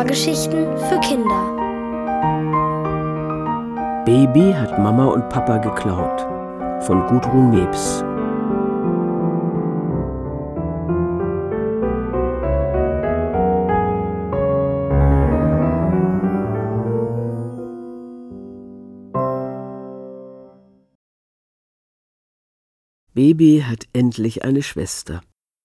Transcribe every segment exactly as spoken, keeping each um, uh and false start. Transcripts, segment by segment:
Hörgeschichten für Kinder. Baby hat Mama und Papa geklaut von Gudrun Mebs. Baby hat endlich eine Schwester.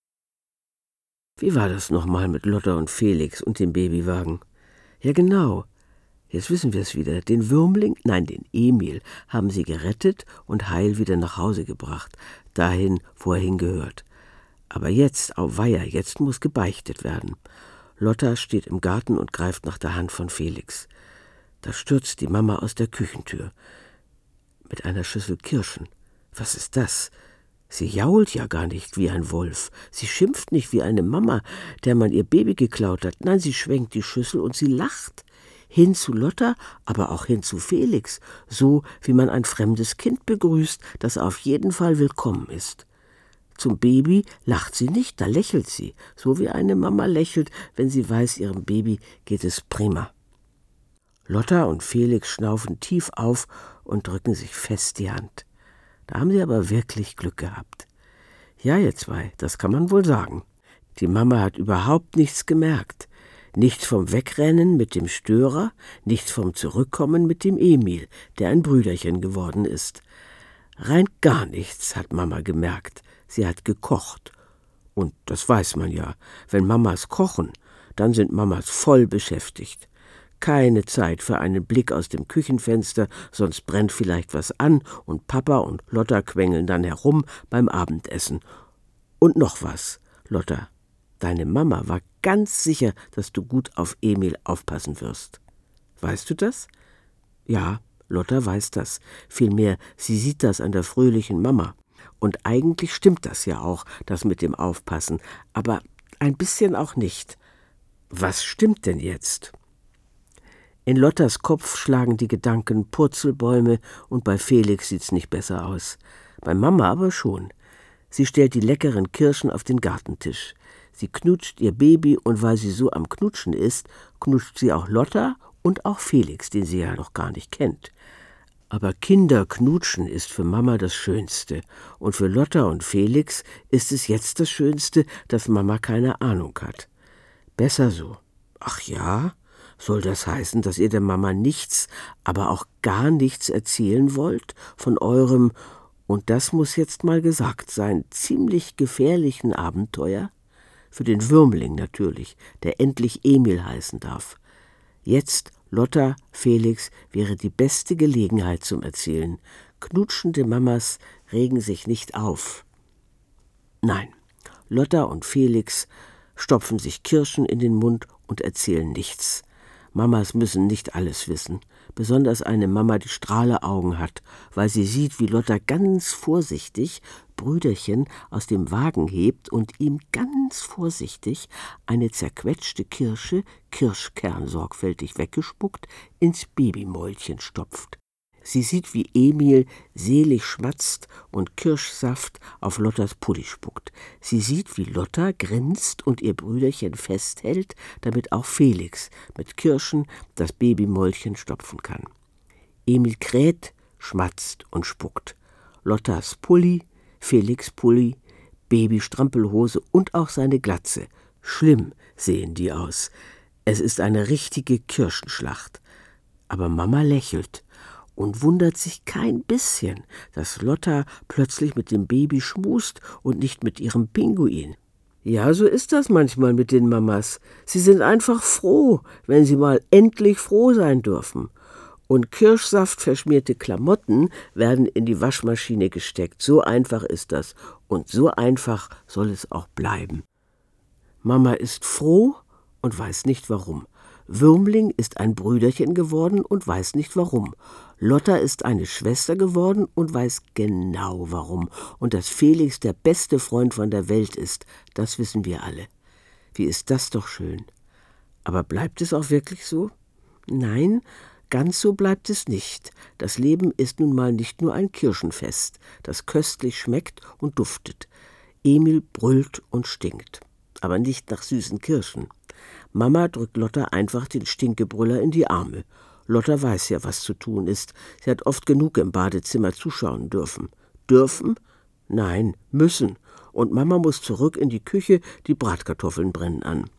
Wie war das nochmal mit Lotta und Felix und dem Babywagen? Ja genau, jetzt wissen wir es wieder. Den Würmling, nein, den Emil, haben sie gerettet und heil wieder nach Hause gebracht, dahin, wo er hingehört. Aber jetzt, auweia, jetzt muss gebeichtet werden. Lotta steht im Garten und greift nach der Hand von Felix. Da stürzt die Mama aus der Küchentür mit einer Schüssel Kirschen. Was ist das? Sie jault ja gar nicht wie ein Wolf. Sie schimpft nicht wie eine Mama, der man ihr Baby geklaut hat. Nein, sie schwenkt die Schüssel und sie lacht. Hin zu Lotta, aber auch hin zu Felix. So, wie man ein fremdes Kind begrüßt, das auf jeden Fall willkommen ist. Zum Baby lacht sie nicht, da lächelt sie. So wie eine Mama lächelt, wenn sie weiß, ihrem Baby geht es prima. Lotta und Felix schnaufen tief auf und drücken sich fest die Hand. Da haben sie aber wirklich Glück gehabt. Ja, ihr zwei, das kann man wohl sagen. Die Mama hat überhaupt nichts gemerkt. Nichts vom Wegrennen mit dem Störer, nichts vom Zurückkommen mit dem Emil, der ein Brüderchen geworden ist. Rein gar nichts hat Mama gemerkt. Sie hat gekocht. Und das weiß man ja. Wenn Mamas kochen, dann sind Mamas voll beschäftigt. Keine Zeit für einen Blick aus dem Küchenfenster, sonst brennt vielleicht was an und Papa und Lotta quengeln dann herum beim Abendessen. Und noch was, Lotta, deine Mama war ganz sicher, dass du gut auf Emil aufpassen wirst. Weißt du das? Ja, Lotta weiß das. Vielmehr, sie sieht das an der fröhlichen Mama. Und eigentlich stimmt das ja auch, das mit dem Aufpassen, aber ein bisschen auch nicht. Was stimmt denn jetzt? In Lottas Kopf schlagen die Gedanken Purzelbäume und bei Felix sieht's nicht besser aus. Bei Mama aber schon. Sie stellt die leckeren Kirschen auf den Gartentisch. Sie knutscht ihr Baby und weil sie so am Knutschen ist, knutscht sie auch Lotta und auch Felix, den sie ja noch gar nicht kennt. Aber Kinderknutschen ist für Mama das Schönste. Und für Lotta und Felix ist es jetzt das Schönste, dass Mama keine Ahnung hat. Besser so. Ach ja? Soll das heißen, dass ihr der Mama nichts, aber auch gar nichts erzählen wollt von eurem, und das muss jetzt mal gesagt sein, ziemlich gefährlichen Abenteuer? Für den Würmling natürlich, der endlich Emil heißen darf. Jetzt, Lotta, Felix, wäre die beste Gelegenheit zum Erzählen. Knutschende Mamas regen sich nicht auf. Nein, Lotta und Felix stopfen sich Kirschen in den Mund und erzählen nichts. Mamas müssen nicht alles wissen, besonders eine Mama, die Strahleaugen hat, weil sie sieht, wie Lotta ganz vorsichtig Brüderchen aus dem Wagen hebt und ihm ganz vorsichtig eine zerquetschte Kirsche, Kirschkern sorgfältig weggespuckt, ins Babymäulchen stopft. Sie sieht, wie Emil selig schmatzt und Kirschsaft auf Lottas Pulli spuckt. Sie sieht, wie Lotta grinst und ihr Brüderchen festhält, damit auch Felix mit Kirschen das Babymäulchen stopfen kann. Emil kräht, schmatzt und spuckt. Lottas Pulli, Felix Pulli, Babystrampelhose und auch seine Glatze. Schlimm sehen die aus. Es ist eine richtige Kirschenschlacht. Aber Mama lächelt und wundert sich kein bisschen, dass Lotta plötzlich mit dem Baby schmust und nicht mit ihrem Pinguin. Ja, so ist das manchmal mit den Mamas. Sie sind einfach froh, wenn sie mal endlich froh sein dürfen. Und kirschsaftverschmierte Klamotten werden in die Waschmaschine gesteckt. So einfach ist das. Und so einfach soll es auch bleiben. Mama ist froh und weiß nicht warum. Würmling ist ein Brüderchen geworden und weiß nicht warum. Lotta ist eine Schwester geworden und weiß genau warum. Und dass Felix der beste Freund von der Welt ist, das wissen wir alle. Wie ist das doch schön. Aber bleibt es auch wirklich so? Nein, ganz so bleibt es nicht. Das Leben ist nun mal nicht nur ein Kirschenfest, das köstlich schmeckt und duftet. Emil brüllt und stinkt, aber nicht nach süßen Kirschen. Mama drückt Lotta einfach den Stinkebrüller in die Arme. Lotta weiß ja, was zu tun ist. Sie hat oft genug im Badezimmer zuschauen dürfen. Dürfen? Nein, müssen. Und Mama muss zurück in die Küche, die Bratkartoffeln brennen an.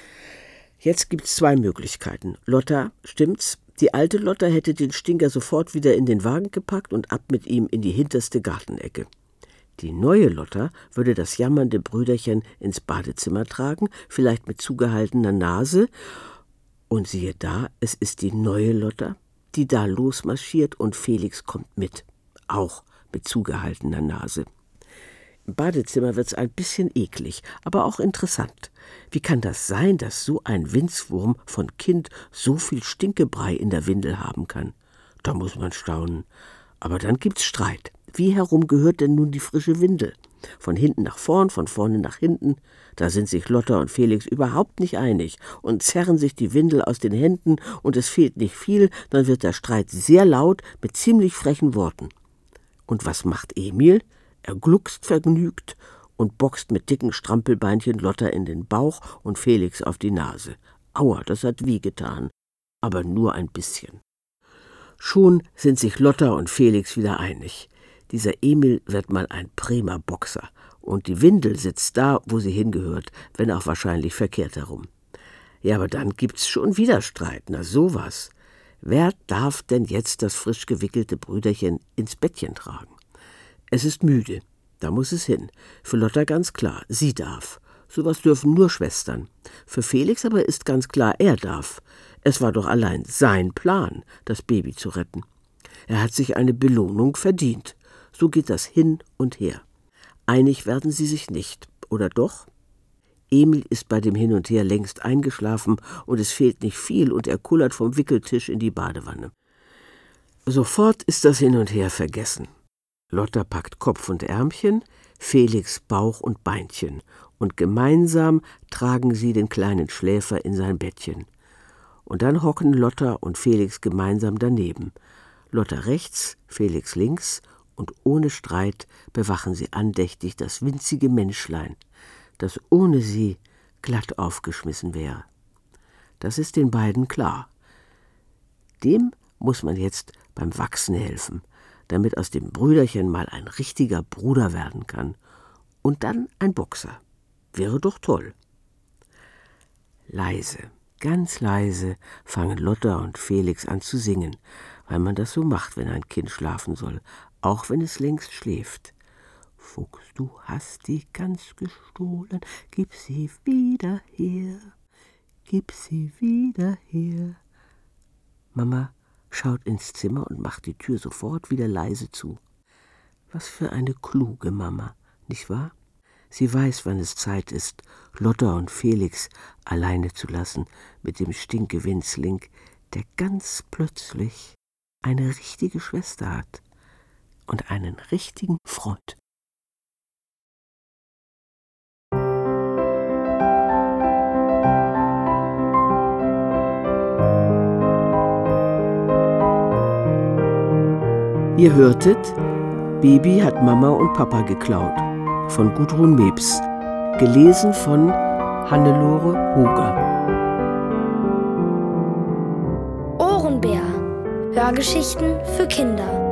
Jetzt gibt's zwei Möglichkeiten. Lotta, stimmt's? Die alte Lotta hätte den Stinker sofort wieder in den Wagen gepackt und ab mit ihm in die hinterste Gartenecke. Die neue Lotta würde das jammernde Brüderchen ins Badezimmer tragen, vielleicht mit zugehaltener Nase. Und siehe da, es ist die neue Lotta, die da losmarschiert und Felix kommt mit, auch mit zugehaltener Nase. Im Badezimmer wird's ein bisschen eklig, aber auch interessant. Wie kann das sein, dass so ein Winzwurm von Kind so viel Stinkebrei in der Windel haben kann? Da muss man staunen. Aber dann gibt's Streit. Wie herum gehört denn nun die frische Windel? Von hinten nach vorn, von vorne nach hinten? Da sind sich Lotta und Felix überhaupt nicht einig und zerren sich die Windel aus den Händen und es fehlt nicht viel, dann wird der Streit sehr laut mit ziemlich frechen Worten. Und was macht Emil? Er gluckst vergnügt und boxt mit dicken Strampelbeinchen Lotta in den Bauch und Felix auf die Nase. Aua, das hat wehgetan, aber nur ein bisschen. Schon sind sich Lotta und Felix wieder einig. Dieser Emil wird mal ein prima Boxer und die Windel sitzt da, wo sie hingehört, wenn auch wahrscheinlich verkehrt herum. Ja, aber dann gibt's schon wieder Streit, na sowas. Wer darf denn jetzt das frisch gewickelte Brüderchen ins Bettchen tragen? Es ist müde, da muss es hin. Für Lotta ganz klar, sie darf. Sowas dürfen nur Schwestern. Für Felix aber ist ganz klar, er darf. Es war doch allein sein Plan, das Baby zu retten. Er hat sich eine Belohnung verdient. So geht das hin und her. Einig werden sie sich nicht, oder doch? Emil ist bei dem Hin und Her längst eingeschlafen und es fehlt nicht viel und er kullert vom Wickeltisch in die Badewanne. Sofort ist das Hin und Her vergessen. Lotta packt Kopf und Ärmchen, Felix Bauch und Beinchen und gemeinsam tragen sie den kleinen Schläfer in sein Bettchen. Und dann hocken Lotta und Felix gemeinsam daneben. Lotta rechts, Felix links und ohne Streit bewachen sie andächtig das winzige Menschlein, das ohne sie glatt aufgeschmissen wäre. Das ist den beiden klar. Dem muss man jetzt beim Wachsen helfen, damit aus dem Brüderchen mal ein richtiger Bruder werden kann. Und dann ein Boxer. Wäre doch toll. Leise, ganz leise fangen Lotta und Felix an zu singen, weil man das so macht, wenn ein Kind schlafen soll, auch wenn es längst schläft. Fuchs, du hast die Gans gestohlen, gib sie wieder her, gib sie wieder her. Mama schaut ins Zimmer und macht die Tür sofort wieder leise zu. Was für eine kluge Mama, nicht wahr? Sie weiß, wann es Zeit ist, Lotta und Felix alleine zu lassen mit dem Stinkewinzling, der ganz plötzlich eine richtige Schwester hat und einen richtigen Freund. Ihr hörtet Baby hat Mama und Papa geklaut von Gudrun Mebs, gelesen von Hannelore Hoger. Ohrenbär. Hörgeschichten für Kinder.